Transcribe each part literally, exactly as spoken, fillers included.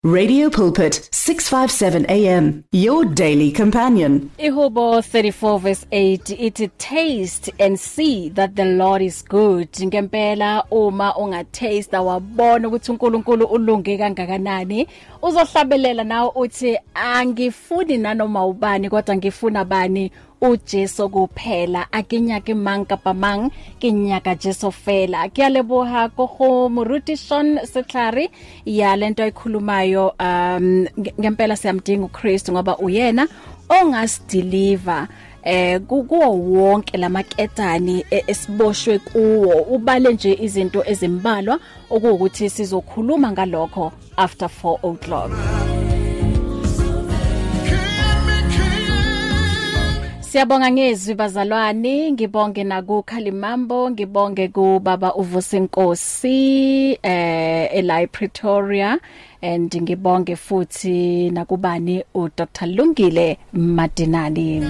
Radio Pulpit, six fifty-seven A M, your daily companion. Ihubo thirty-four verse eight, it taste and see that the Lord is good. Ngempela uma ungathesta wabona ukuthi uNkulunkulu ulunge kangakanani, uzohlabelela nawe uthi angifuni nanoma ubani kodwa ngifuna bani uJesu kuphela akinyaka manka pamang kinyaka Jesu fela. Kuyaleboha go Moruti Sean Setlari ya lento ayikhulumayo um ngempela siyamdinga uKristu ngoba uyena ongasideliver eh kuwo wonke lamaketani esiboshwe kuwo. Ubale nje izinto ezimbalwa okuwukuthi sizokhuluma ngalokho after four o'clock. Siyabonga ngezwi bazalwane, ngibonge naku Khalimambo, ngibonge ku baba uVusenkosi eh eLa Pretoria, and ngibonge futhi nakubani uDr Lungile Madinani.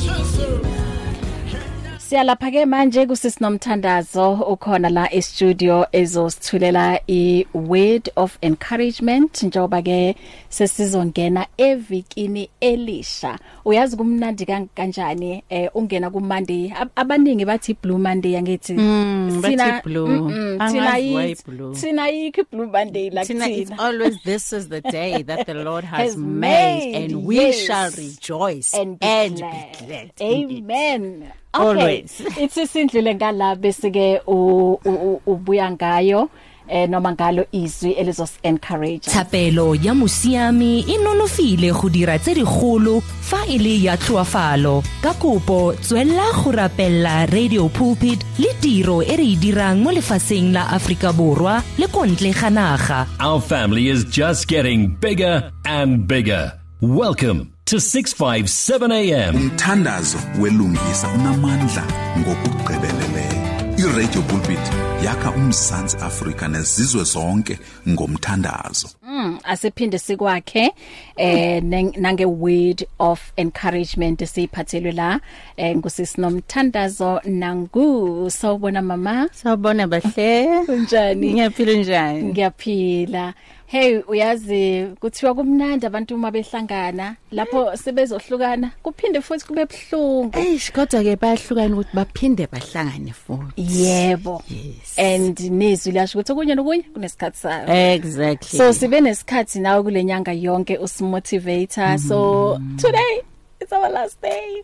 Siyalapha ke manje kusisinomthandazo ukhona la e-studio ezosithulela i-word of encouragement njoba ke sesizongena evikini elisha. Uyazi kumnandi kanjani eh ungena ku Monday, abaningi bathi Blue Monday yangithi mm, sina blue sina yi sina yi Blue Monday like sina, it's always this is the day that the Lord has, has made, made and we yes. shall rejoice and be and glad. Be glad. Amen. Okay. Always. It's isindlule ngala besike ubuya ngayo eh noma ngalo izwi elizos encourage. Thapelo ya musiami inonofile go dira tse digolo fa ile ya tloafalo. Ka kopo tswella go rapella Radio Pulpit le tiro e re dirang mo lefaseng la Afrika Borwa le kontle ga naga. Our family is just getting bigger and bigger. Welcome to six fifty-seven A M. Umthandazo welungisa unamandla ngokugqibeleleyo. iRadio Pulpit yakha uMzantsi Afrika nezizwe zonke ngomthandazo. Mm, asiphinde sikwakhe eh nange word of encouragement siphathelwe la eh ngusisinomthandazo nangu. Sawubona mama. Sawubona bahle. Unjani? Ngiyaphila njani? Ngiyaphila. Hey uyazi kuthiwa kumnandi abantu uma behlangana lapho sebezohlukana kuphinde futhi kube buhlungu. Eh kodwa ke bayahlukana ukuthi baphinde bahlangane futhi. Yebo. Yes. And nezwi lasho ukuthi kunye nokunye kunesikhathi sayo. Exactly. So sibe nesikhathi nawe kule nyanga yonke usimotivator. Mm-hmm. So today it's our last day.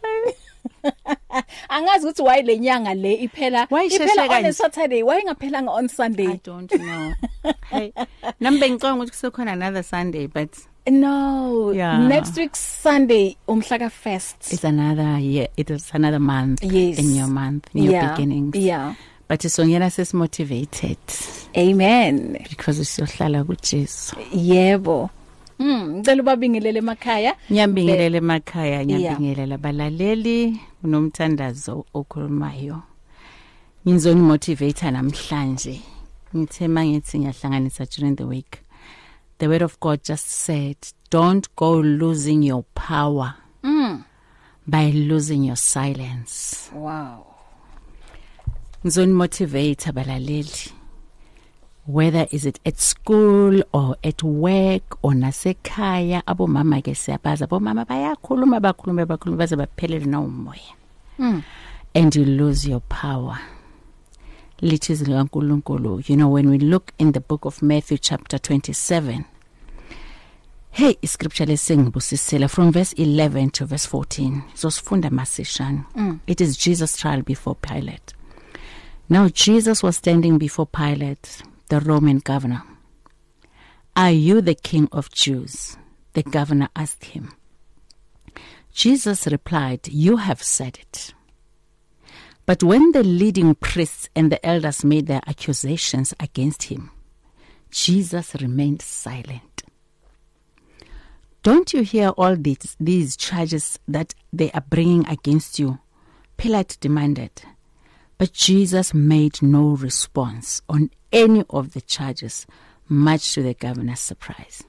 Angazi ukuthi why lenyanga le iphela iphela on Saturday, why ingaphelanga on Sunday? I don't know. Hey, nambe ngicanga ukuthi kusekhona another Sunday, but no, yeah. Next week Sunday umhlaka first. It's another year, it is another month. Yes. In your month, new yeah. beginnings. Yeah. But isongena ses motivated. Amen. Because usiyohlala kuJesu. Yebo. Mm, ngicela ubabingelele emakhaya. Ngiyabingelela emakhaya, ngiyabingelela balaleli unomthandazo okhulumayo. Ngizoni motivator namhlanje. Ngithe mangithi ngiyahlanganisa during the week. The word of God just said, don't go losing your power mm. by losing your silence. Wow. Ngizoni motivator balaleli. Whether is it at school or at work or nasekhaya, abo mama ke siyabaza, abo mama bayakhuluma bakhuluma bakhuluma baze baphelele na umoya. Mm. And you lose your power. Lithi zikaNkulunkulu. You know, when we look in the book of Matthew chapter twenty-seven, hey, scripture lesingibusisela from verse eleven to verse fourteen. Zosifunda masishana. Mm. It is Jesus' trial before Pilate. Now Jesus was standing before Pilate, the Roman governor. Are you the king of Jews? The governor asked him. Jesus replied, you have said it. But when the leading priests and the elders made their accusations against him, Jesus remained silent. Don't you hear all these, these charges that they are bringing against you? Pilate demanded. But Jesus made no response on any of the charges, much to the governor's surprise.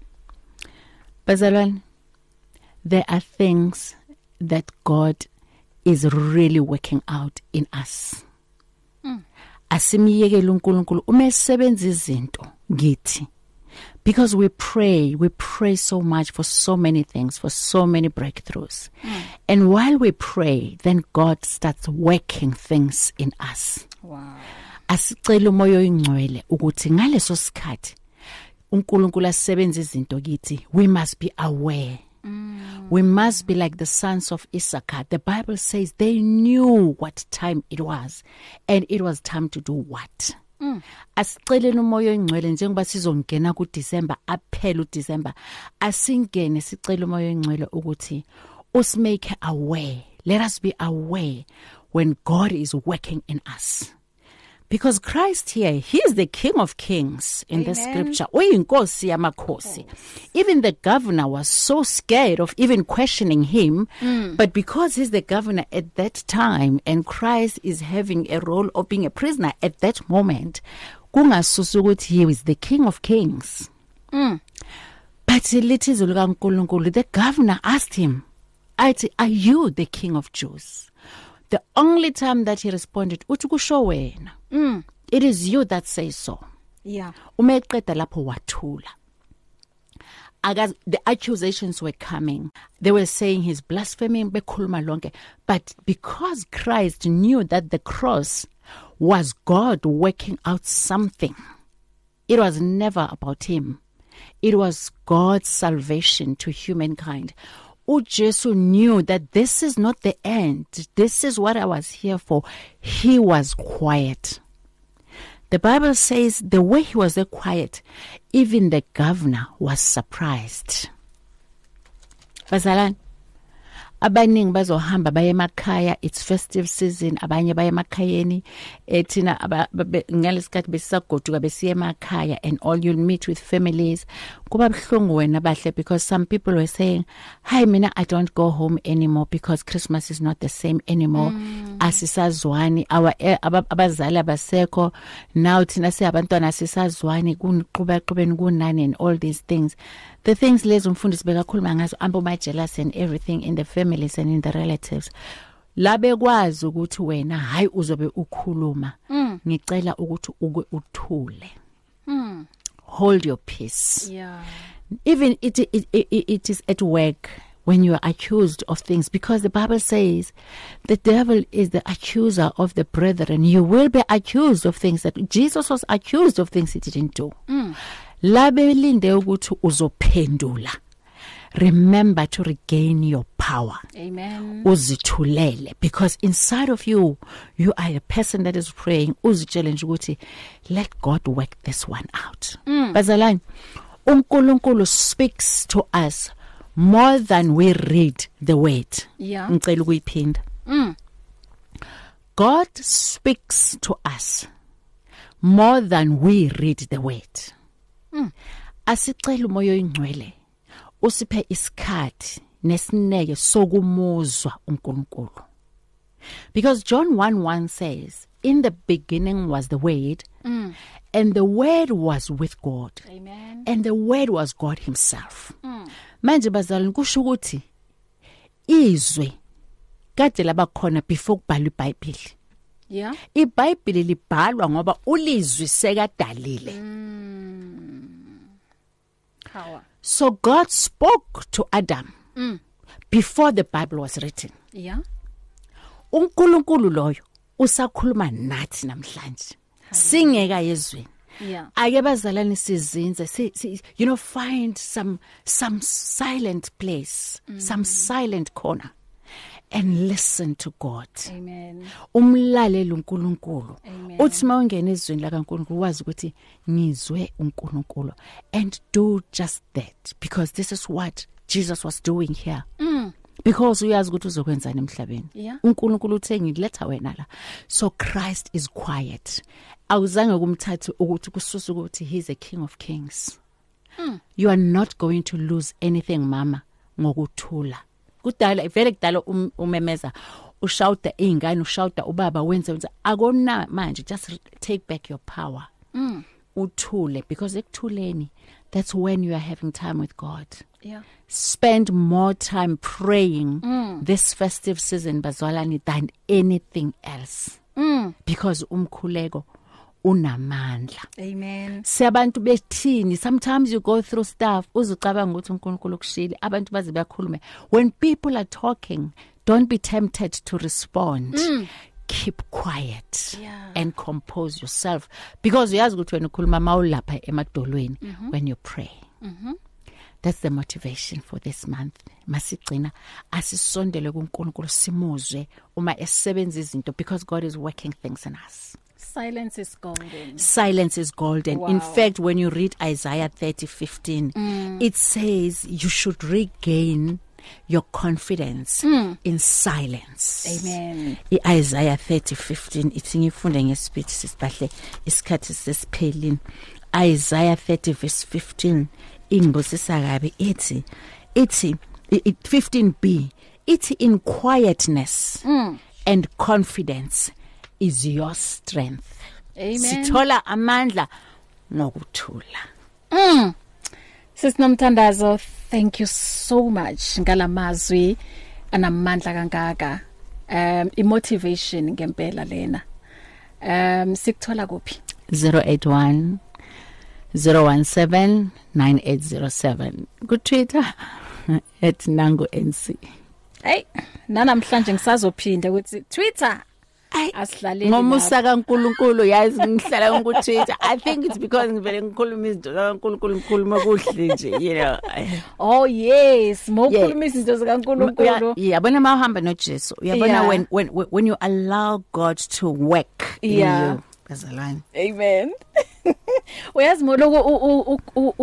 Bazalwane, there are things that God is really working out in us. Mm. Asimiyekele uNkulunkulu umesebenza izinto ngithi Because we pray, we pray so much for so many things, for so many breakthroughs. Mm. And while we pray, then God starts working things in us. Wow. Asicela umoya oyingcwele ukuthi ngaleso sikhathi uNkulunkulu asebenza izinto kithi, we must be aware. Mm. We must be like the sons of Issachar. The Bible says they knew what time it was, and it was time to do what? Mm. Asiceleni umoya oyingcwele njengoba sizongena ku December, aphela u December, asingene sicela umoya oyingcwele ukuthi us make aware. Let us be aware when God is working in us. Because Christ here, he is the King of Kings in Amen. The scripture. Uyinkosi yamakhosi. Even the governor was so scared of even questioning him. Mm. But because he's the governor at that time and Christ is having a role of being a prisoner at that moment, kungasusa ukuthi he is the King of Kings. Mm. But the governor asked him, are you the King of Jews? The only time that he responded, mm. it is you that say so. Yeah. The accusations were coming. They were saying he's blaspheming, but because Christ knew that the cross was God working out something, it was never about him. It was God's salvation to humankind. Ujesu knew that this is not the end. This is what I was here for. He was quiet. The Bible says the way he was there quiet, even the governor was surprised. Bazalwane, abaningi bazohamba baye emakhaya, it's festive season, abanye baye emakhayeni, ethina ngalesikhathi besisagoduka besiye emakhaya, and all you'll meet with families. Kuba buhlungu wena bahle, because some people were saying, "Hi mina, I don't go home anymore because Christmas is not the same anymore." Mm. Asisazwani, our abazali abasekho, now thina siyabantwana asisazwani, kuqhubeka qhubeni kunani and all these things. The things lezo umfundisi bekakhuluma ngazo, ambo my jealous and everything in the families and in the relatives. Labe kwazi ukuthi wena hayi uzobe ukhuluma. Ngicela ukuthi uke uthule. Mm. Hold your peace. Yeah. Even it, it, it, it is at work when you are accused of things, because the Bible says the devil is the accuser of the brethren. You will be accused of things that Jesus was accused of things he didn't do. Mm. Labe linde ukuthi uzophendula. Remember to regain your power. Amen. Uzithulele, because inside of you, you are a person that is praying. Uzitshele ukuthi, let God work this one out. Mm. Bazalwane, uNkulunkulu speaks to us more than we read the word. Yeah. Ngicela ukuyiphinda. Mm. God speaks to us more than we read the word. Mm. Asicela umoya oyingcwele usiphe isikhathi nesineke sokumuzwa uNkulunkulu. Because John one one says, in the beginning was the word, mm. and the word was with God. Amen. And the word was God himself. Mm. Manje bazalwane kusho ukuthi izwe kade labakhona before kubhalwa iBhayibheli. Yeah. iBhayibheli libhalwa ngoba ulizwi sekadalile. Mm. Power. So God spoke to Adam mm. before the Bible was written. Yeah. uNkulunkulu loyo usakhuluma nathi namhlanje. Singeka yezweni. Yeah. Ake bazalane sizinze, si, si, you know, find some some silent place, mm. some silent corner, and listen to God. Amen. Umlalele uNkulunkulu. Amen. Uthi mawungena ezweni la kaNkulunkulu wazi ukuthi ngizwe uNkulunkulu, and do just that, because this is what Jesus was doing here. Mm. Because uyazi ukuthi uzokwenzani emhlabeni. Yeah. uNkulunkulu uthe ngiletha wena la. So Christ is quiet. Awuzange kumthathe ukuthi kususa ukuthi he's a King of Kings. Mm. You are not going to lose anything mama ngokuthula. Kudala vele kudala umemeza ushouta ingane ushouta ubaba wenze wenze akona manje, just take back your power. Mm. Uthule, because ekuthuleni, that's when you are having time with God. Yeah. Spend more time praying mm. this festive season bazalwane than anything else. Mm. Because umkhuleko unamandla. Amen. Siyabantu bethini, sometimes you go through stuff uzucabanga ukuthi uNkulunkulu ukushile, abantu baze bakhulume. When people are talking, don't be tempted to respond. Mm. Keep quiet, yeah, and compose yourself, because uyazi ukuthi wena ukhuluma mawulapha emadolweni, mm-hmm, when you pray. Mm-hmm. That's the motivation for this month. Masigcina asisondele kuNkulunkulu simuzwe uma esebenza izinto, because God is working things in us. Silence is golden. Silence is golden. Wow. In fact, when you read Isaiah thirty fifteen, mm, it says you should regain your confidence mm. in silence. Amen. Isaiah thirty fifteen, ithi ngifunde ngespeech sisibahle isikhathi sesiphelini. Isaiah thirty verse fifteen, ingibusisa kabi ithi ithi fifteen b, ithi in quietness mm. and confidence is your strength. Amen. Sithola amandla nokuthula. Mm. Sisinomthandazo, thank you so much ngalamazwi anamandla kangaka. Um imotivation ngempela lena. Um sikuthola kuphi? zero eight one zero one seven nine eight zero seven. Ku Twitter at Nango N C. Hey, nanamhlanje ngisazophinde ukuthi Twitter Ay, asihlaleni ngomusa kaNkulunkulu yazi ngihlala ku Twitter. I think it's because ngivele ngikhuluma izinto kaNkulunkulu ngikhuluma kuhle nje, you know. Oh yes, mokhuluma izinto zikaNkulunkulu. Yabona mawuhamba noJesu. Uyabona when when when you allow God to work in yeah. you. Bazalwane. Amen. Uyazi moloko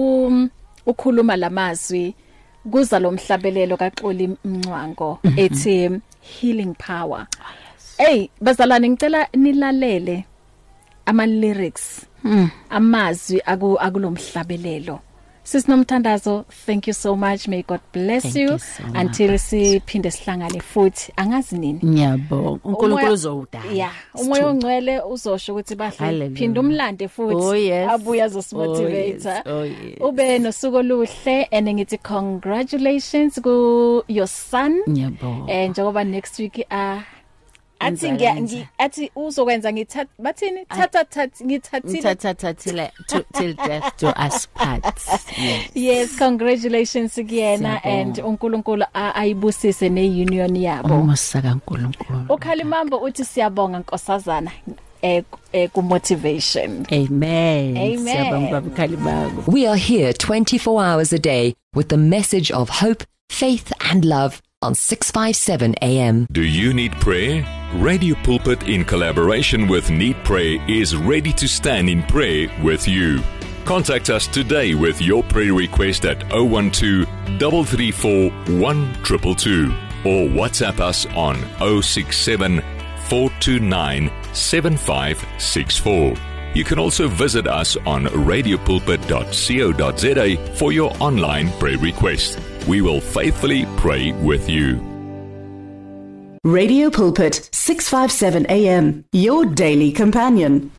ukhuluma lamazwi kuza lomhlabelelo kaXoli Mncwango ethi healing power. Hey, bazalwane ngicela nilalele ama lyrics, mm. amazwi aku akulomhlabelelo. Sisinomthandazo, thank you so much, may God bless thank you, you so until much. siphinde sihlangane futhi. Angazi nini? Ngiyabonga. uNkulunkulu uzowudala. Yeah, umoya ongcwele uzosho ukuthi bahle phinda umlande futhi oh, yes. abuya zosimotivate. Oh, yes. Oh, yes. Ube nosuku oluhle and ngithi congratulations ku your son. Ngiyabonga. And njengoba next week ah uh, athi ngi athi uzokwenza ngithatha bathini thatha thatha ngithathile thatha thathile till death do us part. Yes, yes, congratulations kuyena and uNkulunkulu ayibusise neunion yabo. Umusa kaNkulunkulu. Ukhalimambo uthi siyabonga Nkosazana eh ku motivation. Amen. Amen. We are here twenty-four hours a day with the message of hope, faith and love on six fifty-seven A M. Do you need prayer? Radio Pulpit, in collaboration with Need Pray, is ready to stand in prayer with you. Contact us today with your prayer request at zero one two, three three four, one two two two or WhatsApp us on zero six seven, four two nine, seven five six four. You can also visit us on radio pulpit dot co dot za for your online prayer request. We will faithfully pray with you. Radio Pulpit, six fifty-seven A M, your daily companion.